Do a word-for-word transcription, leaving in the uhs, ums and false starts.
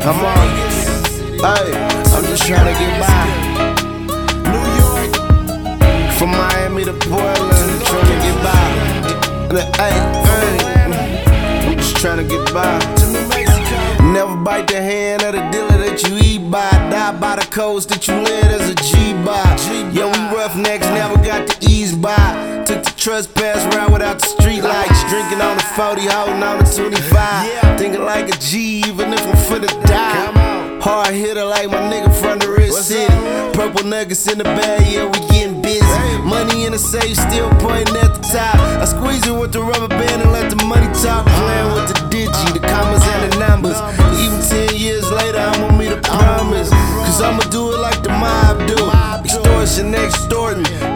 Come on. Hey, I'm just trying to get by. New York. From Miami to Portland, trying to get by. Hey, hey. I'm just trying to get by. Never bite the hand of the dealer that you eat by. Die by the coast that you live as a G-by. Yo, we roughnecks never got to ease by. Took the trespass route without the street lights. Drinking on the forty, holding on the twenty-five. Thinking like a G, even if I'm finna die. Hard hitter like my nigga from the Rich City. Purple nuggets in the bag, yeah, we getting busy. Money in the safe, still pointing at the top. I squeeze it with the rubber band and let the money talk. Playing with the digi, the commas and the numbers. Even ten years later, I'ma meet a promise. Cause I'ma do it like the mob do. Extortion, extorting.